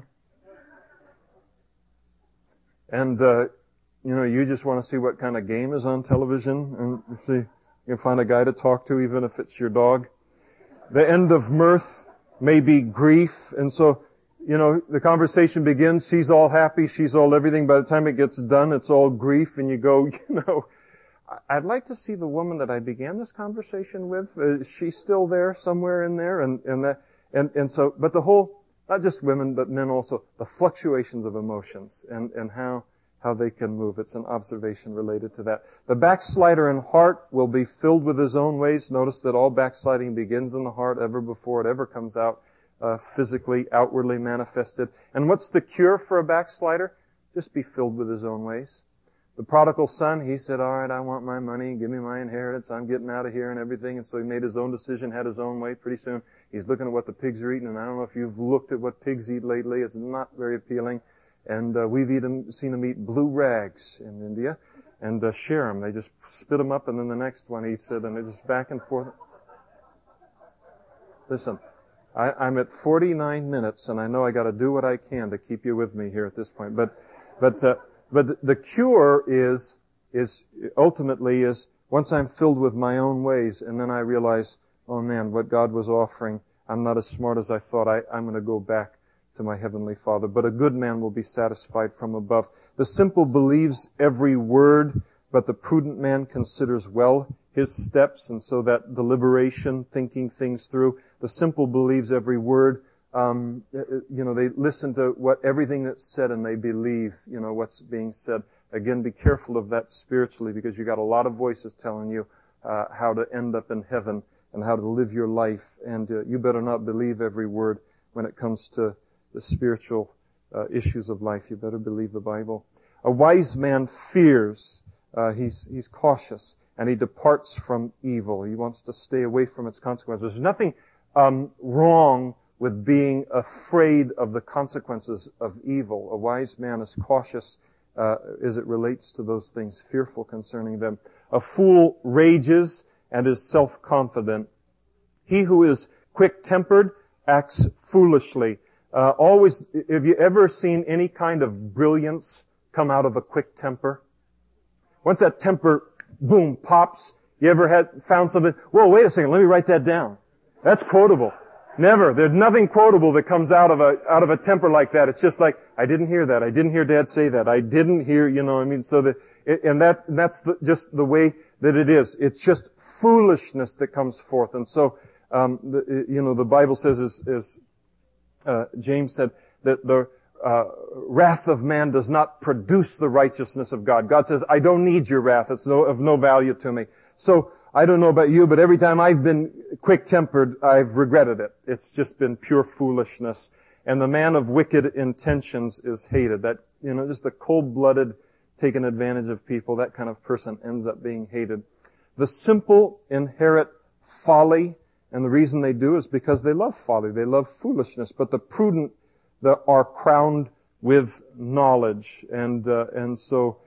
And, you just want to see what kind of game is on television, and see, you can find a guy to talk to, even if it's your dog. The end of mirth may be grief, and so, the conversation begins, she's all happy, she's all everything. By the time it gets done, it's all grief, and you go, I'd like to see the woman that I began this conversation with. Is she still there, somewhere in there? And so, but the whole, not just women, but men also, the fluctuations of emotions and how they can move. It's an observation related to that. The backslider in heart will be filled with his own ways. Notice that all backsliding begins in the heart ever before it ever comes out physically, outwardly manifested. And what's the cure for a backslider? Just be filled with his own ways. The prodigal son, he said, all right, I want my money, give me my inheritance, I'm getting out of here and everything. And so he made his own decision, had his own way. Pretty soon, he's looking at what the pigs are eating, and I don't know if you've looked at what pigs eat lately. It's not very appealing. And we've seen them eat blue rags in India and share them. They just spit them up, and then the next one eats it, and they're just back and forth. Listen, I'm at 49 minutes, and I know I got to do what I can to keep you with me here at this point. But the cure is ultimately once I'm filled with my own ways, and then I realize, oh man, what God was offering, I'm not as smart as I thought. I'm going to go back to my heavenly Father. But a good man will be satisfied from above. The simple believes every word, but the prudent man considers well his steps, and so that deliberation, thinking things through. The simple believes every word. They listen to everything that's said, and they believe, what's being said. Again, be careful of that spiritually, because you got a lot of voices telling you how to end up in heaven and how to live your life, and you better not believe every word when it comes to the spiritual issues of life. You better believe the Bible. A wise man fears. He's cautious, and he departs from evil. He wants to stay away from its consequences. There's nothing wrong with being afraid of the consequences of evil. A wise man is cautious as it relates to those things, fearful concerning them. A fool rages and is self-confident. He who is quick-tempered acts foolishly. Always, have you ever seen any kind of brilliance come out of a quick temper? Once that temper, boom, pops, you ever found something, whoa, wait a second, let me write that down. That's quotable. Never. There's nothing quotable that comes out of a temper like that. It's just like, I didn't hear that. I didn't hear Dad say that. I didn't hear, that's just the way that it is. It's just foolishness that comes forth. And so, the Bible says, as James said, that the wrath of man does not produce the righteousness of God. God says, I don't need your wrath. It's of no value to me. So, I don't know about you, but every time I've been quick-tempered, I've regretted it. It's just been pure foolishness. And the man of wicked intentions is hated. That, just the cold-blooded, taking advantage of people, that kind of person ends up being hated. The simple inherit folly, and the reason they do is because they love folly. They love foolishness. But the prudent are crowned with knowledge. And so,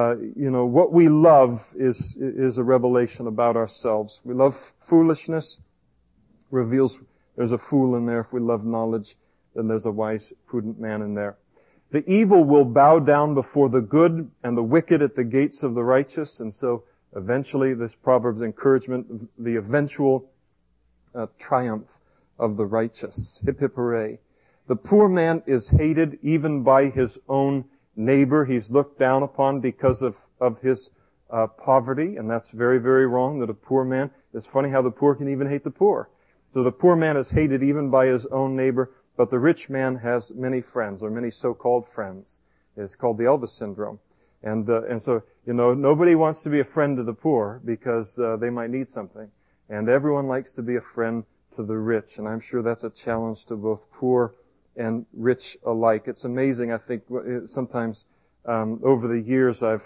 what we love is a revelation about ourselves. We love foolishness, reveals there's a fool in there. If we love knowledge, then there's a wise, prudent man in there. The evil will bow down before the good, and the wicked at the gates of the righteous. And so, eventually, this proverb's encouragement, the eventual triumph of the righteous. Hip, hip, hooray. The poor man is hated even by his own neighbor. He's looked down upon because of his poverty, and that's very, very wrong, that a poor man, it's funny how the poor can even hate the poor. So the poor man is hated even by his own neighbor, but the rich man has many friends, or many so-called friends. It's called the Elvis syndrome. And so, nobody wants to be a friend to the poor because they might need something. And everyone likes to be a friend to the rich, and I'm sure that's a challenge to both poor and rich alike. It's amazing, I think, sometimes over the years I've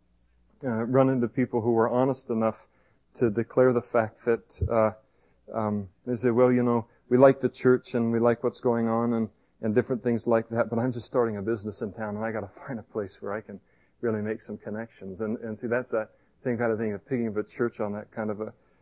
run into people who were honest enough to declare the fact that they say, well, we like the church and we like what's going on and different things like that, but I'm just starting a business in town and I got to find a place where I can really make some connections. And see, that's that same kind of thing, of picking up a church on that kind of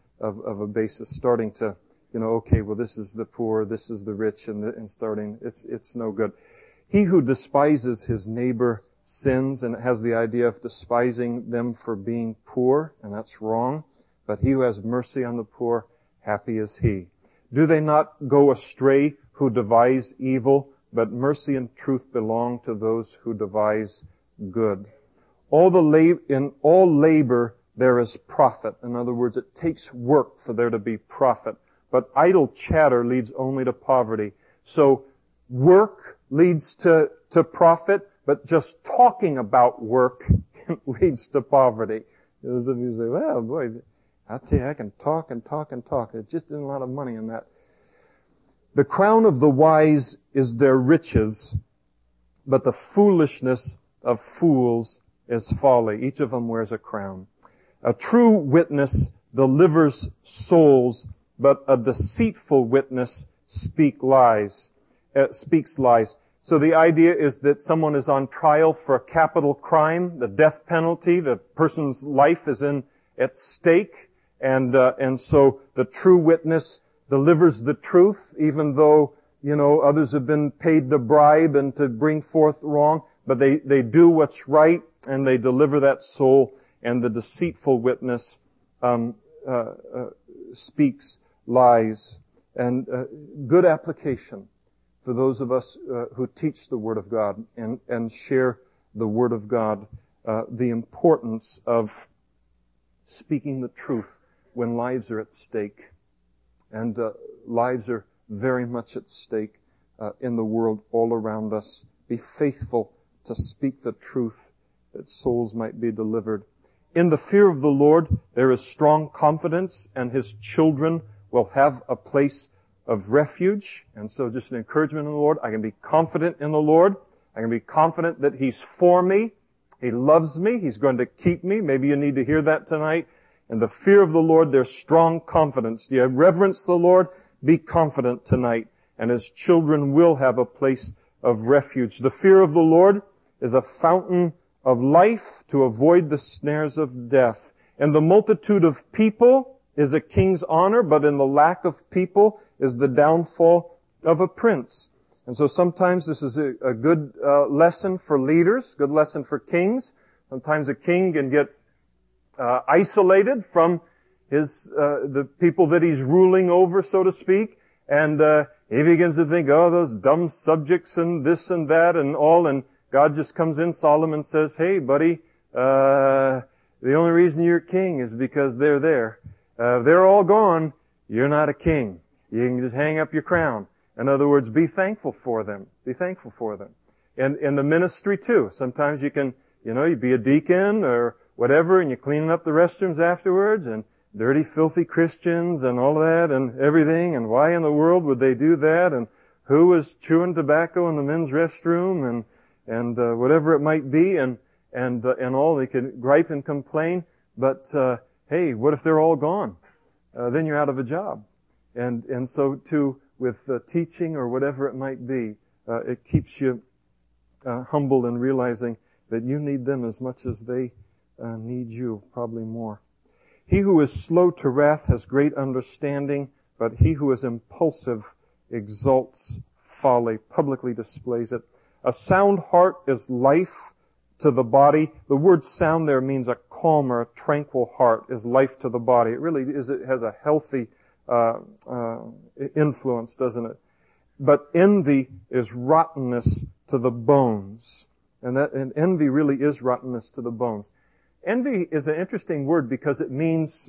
a basis, starting to okay, well, this is the poor, this is the rich, and starting, it's no good. He who despises his neighbor sins, and it has the idea of despising them for being poor, and that's wrong. But he who has mercy on the poor, happy is he. Do they not go astray who devise evil, but mercy and truth belong to those who devise good. In all labor there is profit. In other words, it takes work for there to be profit. But idle chatter leads only to poverty. So work leads to profit, but just talking about work leads to poverty. As if you say, well, boy, I tell you, I can talk and talk and talk. There's just isn't a lot of money in that. The crown of the wise is their riches, but the foolishness of fools is folly. Each of them wears a crown. A true witness delivers souls, but a deceitful witness speaks lies. So the idea is that someone is on trial for a capital crime, the death penalty, the person's life is at stake, and so the true witness delivers the truth, even though, others have been paid to bribe and to bring forth wrong, but they do what's right, and they deliver that soul, and the deceitful witness speaks lies. And good application for those of us who teach the Word of God and share the Word of God, the importance of speaking the truth when lives are at stake. And lives are very much at stake in the world all around us. Be faithful to speak the truth that souls might be delivered. In the fear of the Lord, there is strong confidence, and His children will have a place of refuge. And so just an encouragement in the Lord. I can be confident in the Lord. I can be confident that He's for me. He loves me. He's going to keep me. Maybe you need to hear that tonight. In the fear of the Lord, there's strong confidence. Do you reverence the Lord? Be confident tonight. And His children will have a place of refuge. The fear of the Lord is a fountain of life to avoid the snares of death. And the multitude of people is a king's honor, but in the lack of people is the downfall of a prince. And so sometimes this is a good lesson for leaders, good lesson for kings. Sometimes a king can get isolated from the people that he's ruling over, so to speak, and he begins to think, oh, those dumb subjects and this and that and all, and God just comes in, Solomon says, hey, buddy, the only reason you're king is because they're there. They're all gone. You're not a king. You can just hang up your crown. In other words, be thankful for them. Be thankful for them. And in the ministry too. Sometimes you can, you be a deacon or whatever, and you're cleaning up the restrooms afterwards, and dirty, filthy Christians and all that and everything, and why in the world would they do that, and who was chewing tobacco in the men's restroom, and whatever it might be, and all. They could gripe and complain, but hey, what if they're all gone? Then you're out of a job. And so too, with teaching or whatever it might be, it keeps you humble in realizing that you need them as much as they need you, probably more. He who is slow to wrath has great understanding, but he who is impulsive exalts folly, publicly displays it. A sound heart is life to the body. The word sound there means a calm or a tranquil heart is life to the body. It really is. It has a healthy influence, doesn't it? But envy is rottenness to the bones. And envy really is rottenness to the bones. Envy is an interesting word because it means,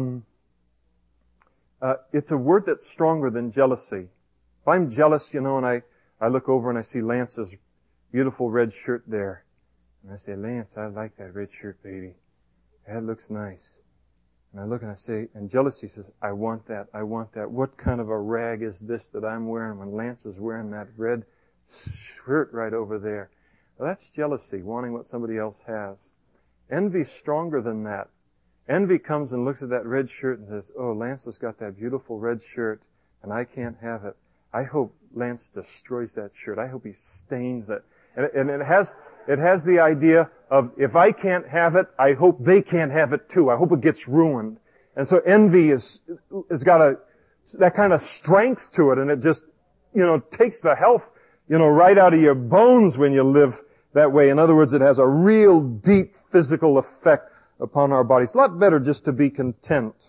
it's a word that's stronger than jealousy. If I'm jealous, and I look over and I see Lance's beautiful red shirt there. And I say, Lance, I like that red shirt, baby. That looks nice. And I look and I say, and jealousy says, I want that, I want that. What kind of a rag is this that I'm wearing when Lance is wearing that red shirt right over there? Well, that's jealousy, wanting what somebody else has. Envy's stronger than that. Envy comes and looks at that red shirt and says, oh, Lance has got that beautiful red shirt and I can't have it. I hope Lance destroys that shirt. I hope he stains it. And it has the idea of, if I can't have it, I hope they can't have it too. I hope it gets ruined. And so envy has got that kind of strength to it, and it just, takes the health, right out of your bones when you live that way. In other words, it has a real deep physical effect upon our bodies. A lot better just to be content.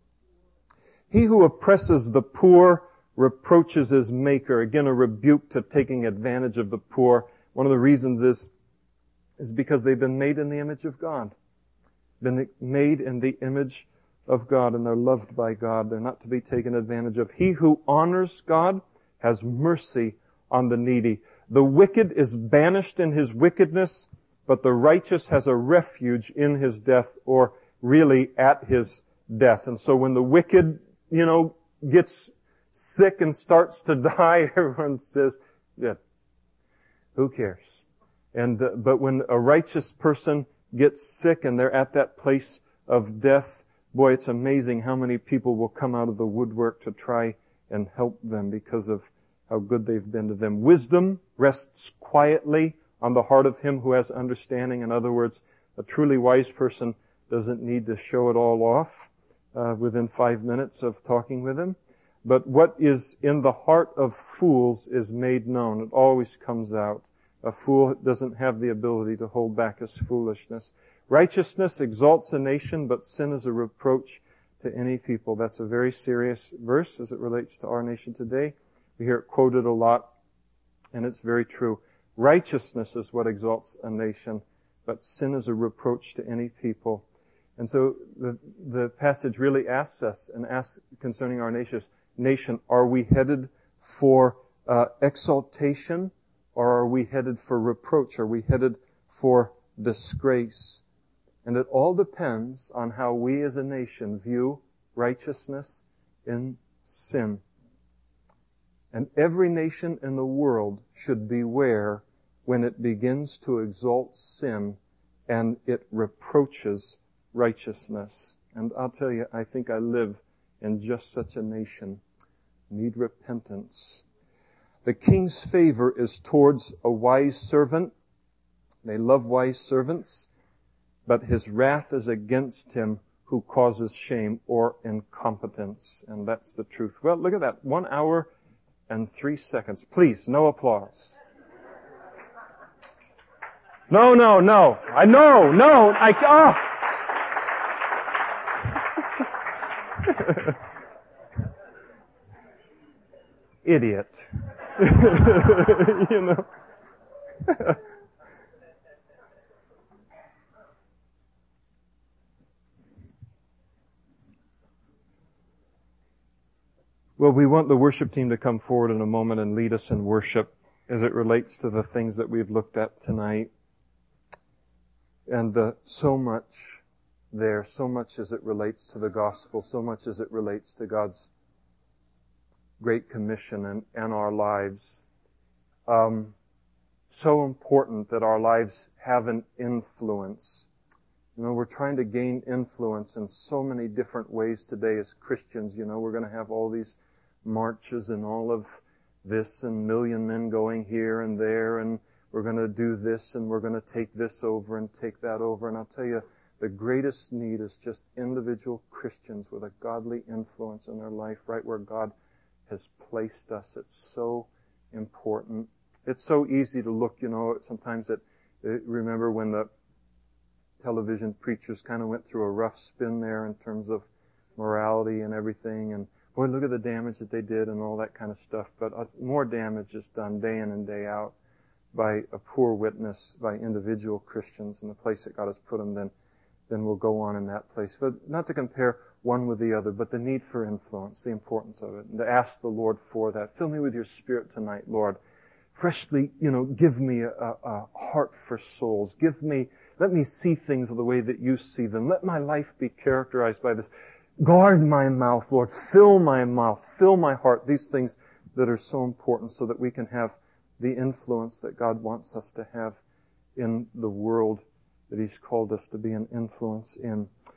He who oppresses the poor reproaches his maker. Again, a rebuke to taking advantage of the poor. One of the reasons is because they've been made in the image of God. Been made in the image of God, and they're loved by God. They're not to be taken advantage of. He who honors God has mercy on the needy. The wicked is banished in his wickedness, but the righteous has a refuge in his death, or really at his death. And so when the wicked, gets sick and starts to die, everyone says, yeah, who cares? But when a righteous person gets sick and they're at that place of death, boy, it's amazing how many people will come out of the woodwork to try and help them because of how good they've been to them. Wisdom rests quietly on the heart of him who has understanding. In other words, a truly wise person doesn't need to show it all off within 5 minutes of talking with him. But what is in the heart of fools is made known. It always comes out. A fool doesn't have the ability to hold back his foolishness. Righteousness exalts a nation, but sin is a reproach to any people. That's a very serious verse as it relates to our nation today. We hear it quoted a lot. And it's very true. Righteousness is what exalts a nation, but sin is a reproach to any people. And so the passage really asks us and asks concerning our nation, are we headed for exaltation, or are we headed for reproach? Are we headed for disgrace? And it all depends on how we as a nation view righteousness in sin. And every nation in the world should beware when it begins to exalt sin and it reproaches righteousness. And I'll tell you, I think I live in just such a nation. Need repentance. The king's favor is towards a wise servant. They love wise servants. But his wrath is against him who causes shame or incompetence. And that's the truth. Well, look at that. 1 hour and 3 seconds. Please, no applause. No. Idiot. You know. Well, we want the worship team to come forward in a moment and lead us in worship as it relates to the things that we've looked at tonight. And so much there, so much as it relates to the gospel, so much as it relates to God's great commission and our lives. So important that our lives have an influence. You know, we're trying to gain influence in so many different ways today as Christians. You know, we're going to have all these marches and all of this and million men going here and there, and we're going to do this and we're going to take this over and take that over. And I'll tell you, the greatest need is just individual Christians with a godly influence in their life right where God has placed us. It's so important. It's so easy to look, you know, sometimes remember when the television preachers kind of went through a rough spin there in terms of morality and everything, and boy, look at the damage that they did and all that kind of stuff. But more damage is done day in and day out by a poor witness by individual Christians in the place that God has put them, then we'll go on in that place. But not to compare one with the other, but the need for influence, the importance of it, and to ask the Lord for that. Fill me with your Spirit tonight, Lord. Freshly, you know, give me a heart for souls. Let me see things the way that you see them. Let my life be characterized by this. Guard my mouth, Lord. Fill my mouth. Fill my heart. These things that are so important so that we can have the influence that God wants us to have in the world that He's called us to be an influence in.